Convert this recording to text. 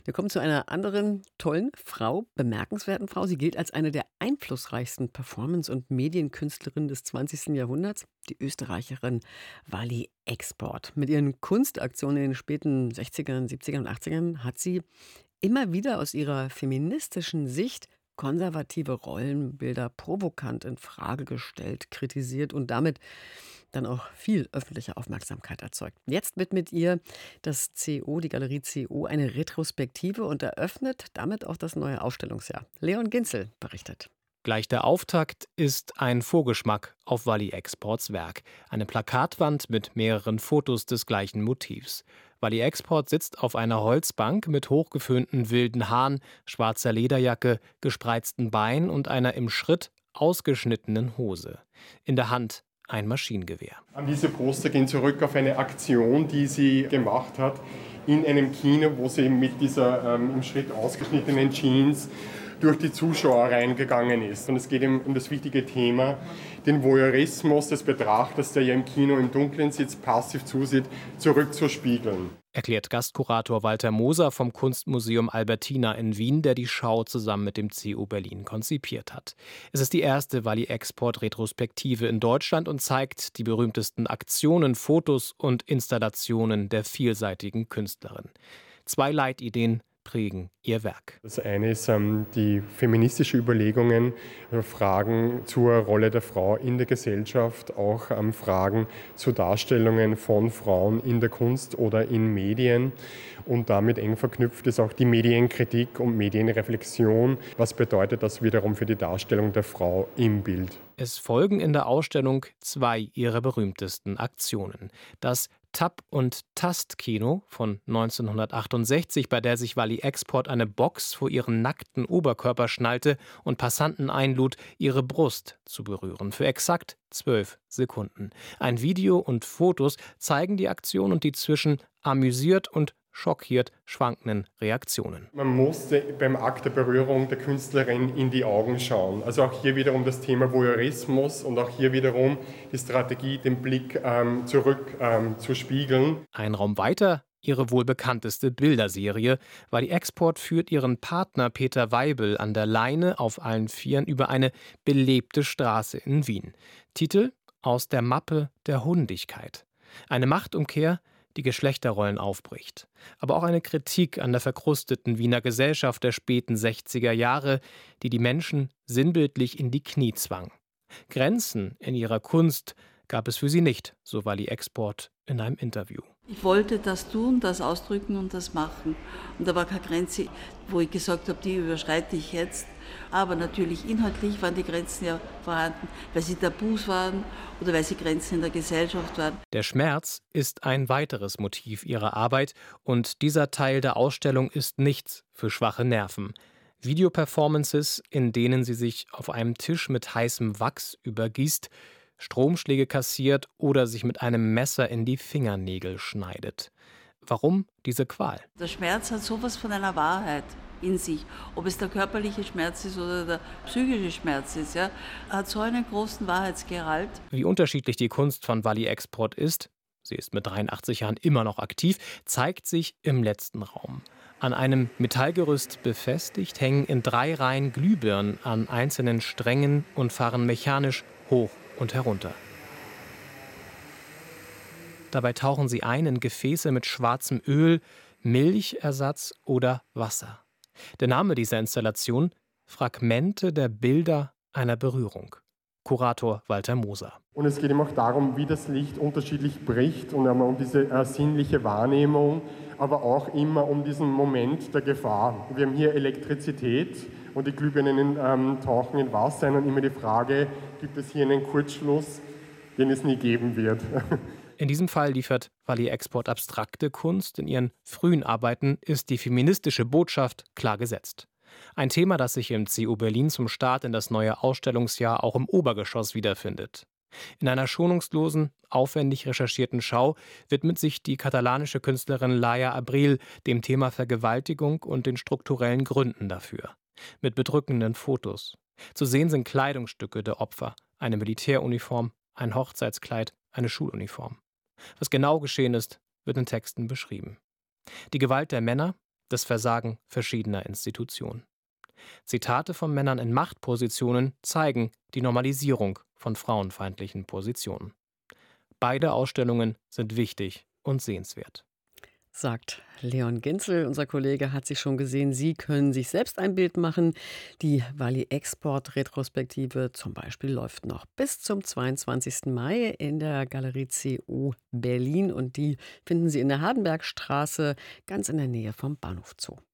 Wir kommen zu einer anderen tollen Frau, bemerkenswerten Frau. Sie gilt als eine der einflussreichsten Performance- und Medienkünstlerinnen des 20. Jahrhunderts, die Österreicherin Wally Export. Mit ihren Kunstaktionen in den späten 60ern, 70ern und 80ern hat sie immer wieder aus ihrer feministischen Sicht konservative Rollenbilder provokant in Frage gestellt, kritisiert und damit dann auch viel öffentliche Aufmerksamkeit erzeugt. Jetzt widmet ihr das CO, die Galerie CO, eine Retrospektive und eröffnet damit auch das neue Ausstellungsjahr. Leon Ginzel berichtet. Gleich der Auftakt ist ein Vorgeschmack auf Wally Exports Werk. Eine Plakatwand mit mehreren Fotos des gleichen Motivs. Wally Export sitzt auf einer Holzbank mit hochgeföhnten wilden Haaren, schwarzer Lederjacke, gespreizten Beinen und einer im Schritt ausgeschnittenen Hose. In der Hand ein Maschinengewehr. Diese Poster gehen zurück auf eine Aktion, die sie gemacht hat in einem Kino, wo sie mit dieser im Schritt ausgeschnittenen Jeans durch die Zuschauer reingegangen ist. Und es geht um das wichtige Thema, den Voyeurismus des Betrachters, der ja im Kino im Dunkeln sitzt, passiv zusieht, zurückzuspiegeln. Erklärt Gastkurator Walter Moser vom Kunstmuseum Albertina in Wien, der die Schau zusammen mit dem CU Berlin konzipiert hat. Es ist die erste Wally Export Retrospektive in Deutschland und zeigt die berühmtesten Aktionen, Fotos und Installationen der vielseitigen Künstlerin. Zwei Leitideen prägen ihr Werk. Das eine ist die feministische Überlegungen, Fragen zur Rolle der Frau in der Gesellschaft, auch Fragen zu Darstellungen von Frauen in der Kunst oder in Medien. Und damit eng verknüpft ist auch die Medienkritik und Medienreflexion. Was bedeutet das wiederum für die Darstellung der Frau im Bild? Es folgen in der Ausstellung zwei ihrer berühmtesten Aktionen. Das Tap- und Tastkino von 1968, bei der sich Wally Export eine Box vor ihren nackten Oberkörper schnallte und Passanten einlud, ihre Brust zu berühren. Für exakt 12 Sekunden. Ein Video und Fotos zeigen die Aktion und die zwischen amüsiert und schockiert schwankenden Reaktionen. Man musste beim Akt der Berührung der Künstlerin in die Augen schauen. Also auch hier wiederum das Thema Voyeurismus und auch hier wiederum die Strategie, den Blick zurück zu spiegeln. Ein Raum weiter ihre wohl bekannteste Bilderserie. Wally Export führt ihren Partner Peter Weibel an der Leine auf allen Vieren über eine belebte Straße in Wien. Titel: Aus der Mappe der Hundigkeit. Eine Machtumkehr, die Geschlechterrollen aufbricht. Aber auch eine Kritik an der verkrusteten Wiener Gesellschaft der späten 60er Jahre, die die Menschen sinnbildlich in die Knie zwang. Grenzen in ihrer Kunst gab es für sie nicht, so Wally Export in einem Interview. Ich wollte das tun, das ausdrücken und das machen. Und da war keine Grenze, wo ich gesagt habe, die überschreite ich jetzt. Aber natürlich inhaltlich waren die Grenzen ja vorhanden, weil sie Tabus waren oder weil sie Grenzen in der Gesellschaft waren. Der Schmerz ist ein weiteres Motiv ihrer Arbeit und dieser Teil der Ausstellung ist nichts für schwache Nerven. Videoperformances, in denen sie sich auf einem Tisch mit heißem Wachs übergießt, Stromschläge kassiert oder sich mit einem Messer in die Fingernägel schneidet. Warum diese Qual? Der Schmerz hat sowas von einer Wahrheit in sich. Ob es der körperliche Schmerz ist oder der psychische Schmerz ist, ja, hat so einen großen Wahrheitsgehalt. Wie unterschiedlich die Kunst von Wally Export ist, sie ist mit 83 Jahren immer noch aktiv, zeigt sich im letzten Raum. An einem Metallgerüst befestigt hängen in 3 Reihen Glühbirnen an einzelnen Strängen und fahren mechanisch hoch und herunter. Dabei tauchen sie ein in Gefäße mit schwarzem Öl, Milchersatz oder Wasser. Der Name dieser Installation: Fragmente der Bilder einer Berührung. Kurator Walter Moser. Und es geht eben auch darum, wie das Licht unterschiedlich bricht und einmal um diese sinnliche Wahrnehmung, aber auch immer um diesen Moment der Gefahr. Wir haben hier Elektrizität und die Glühbirnen tauchen in Wasser ein und immer die Frage, gibt es hier einen Kurzschluss, den es nie geben wird. In diesem Fall liefert Wally Export abstrakte Kunst. In ihren frühen Arbeiten ist die feministische Botschaft klar gesetzt. Ein Thema, das sich im CU Berlin zum Start in das neue Ausstellungsjahr auch im Obergeschoss wiederfindet. In einer schonungslosen, aufwendig recherchierten Schau widmet sich die katalanische Künstlerin Laia Abril dem Thema Vergewaltigung und den strukturellen Gründen dafür. Mit bedrückenden Fotos. Zu sehen sind Kleidungsstücke der Opfer, eine Militäruniform, ein Hochzeitskleid, eine Schuluniform. Was genau geschehen ist, wird in Texten beschrieben. Die Gewalt der Männer, das Versagen verschiedener Institutionen. Zitate von Männern in Machtpositionen zeigen die Normalisierung von frauenfeindlichen Positionen. Beide Ausstellungen sind wichtig und sehenswert. Sagt Leon Ginzel. Unser Kollege hat sie schon gesehen. Sie können sich selbst ein Bild machen. Die Wally Export Retrospektive zum Beispiel läuft noch bis zum 22. Mai in der Galerie CU Berlin. Und die finden Sie in der Hardenbergstraße, ganz in der Nähe vom Bahnhof Zoo.